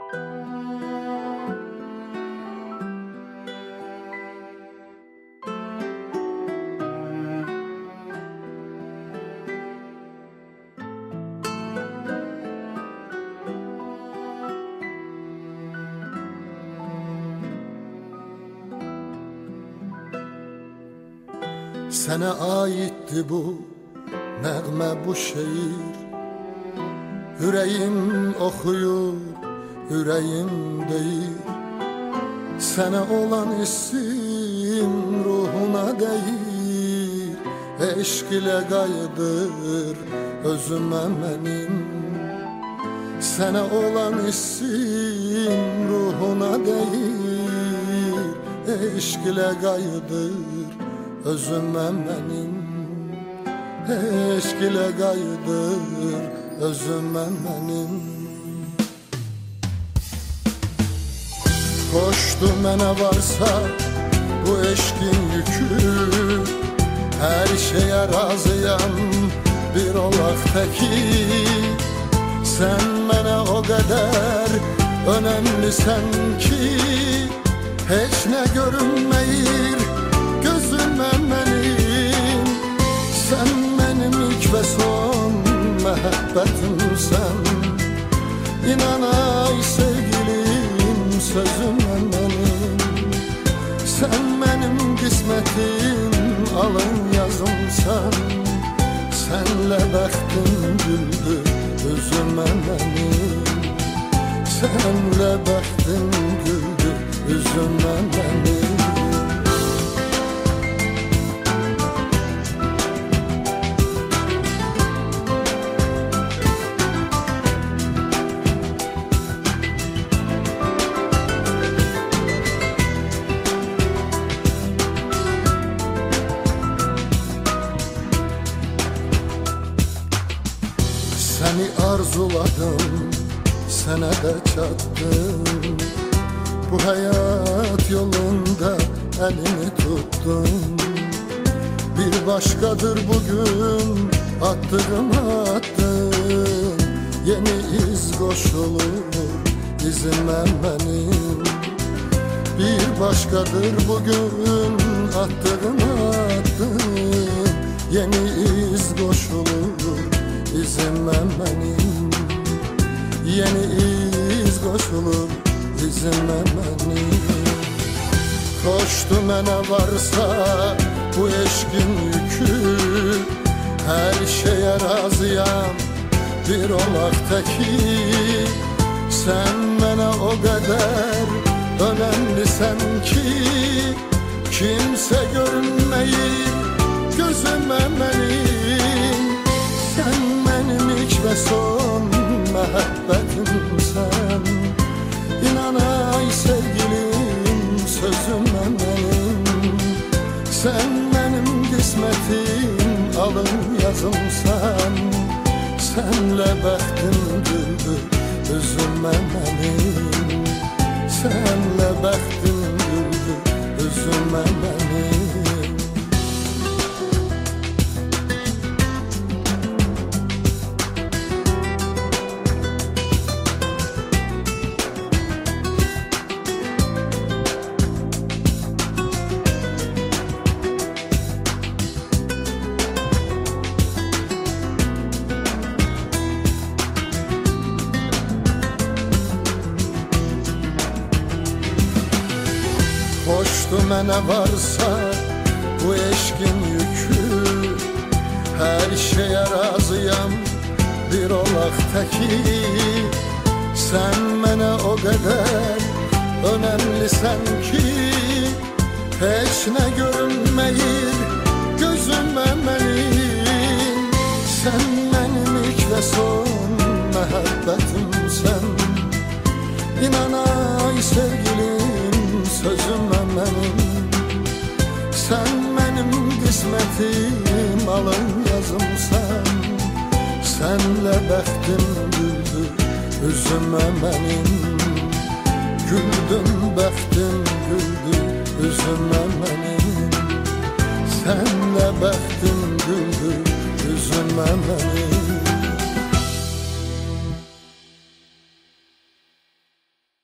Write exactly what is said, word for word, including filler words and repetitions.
Sənə aiddi bu nəğmə, bu şeir. Ürəyim oxuyur, ürəyim deyir. Sənə olan hissim ruhuna deyir. Eşq ilə qayıdır özümə mənim. Sənə olan hissim ruhuna deyir. Eşq ilə qayıdır özümə mənim. Eşq ilə qayıdır özümə mənim. Xoşdu mənə varsa bu eşqin yükü. Hər şeyə razıyam, bir olaq təki. Sən mənə o qədər önəmlisən ki, heç nə görünməyir gözümə mənim. Sən mənim ilk və son məhəbbətimsən. İnan ay sevgilim, sözümə mənim. Sən mənim qismətim, alın yazımsan. Sənlə bəxtim güldü üzümə mənim. Sənlə bəxtim güldü üzümə mənim. Səni arzuladım, sənə də çatdım. Bu həyat yolunda əlini tuttum. Bir başqadır bugün attığım addım. Yeni iz qoşulur izimə mənim. Bir başqadır bugün attığım addım. Yeni iz qoşulur izimə mənim. Yeni iz qoşulur izimə mənim. Xoşdu mənə varsa bu eşqin yükü. Hər şeyə razıyam, bir olaq təki. Sən mənə o qədər önəmlisən ki, kimsə görünməyir gözümə mənim. Sən mənim ilk və son məhəbbətimsən. İnan ay sevgilim, sözümə mənim. Sən mənim qismətim, alın yazımsan. Sənlə bəxtim güldü üzümə mənim. Sənlə bəxtim güldü üzümə mənim. Xoşdu mənə varsa bu eşqin yükü. Hər şeyə razıyam, bir olaq təki. Sən mənə o qədər önəmlisən ki, heç nə görünməyir gözümə mənim. Sən mənim ilk və son məhəbbətimsən. İnan ay sevgilim, sözümə mənim. Sən mənim qismətim, alın yazımsan. Sənlə bəxtim güldü üzümə mənim. Güldüm bəxtim güldü üzümə mənim. Sənlə bəxtim güldü üzümə mənim.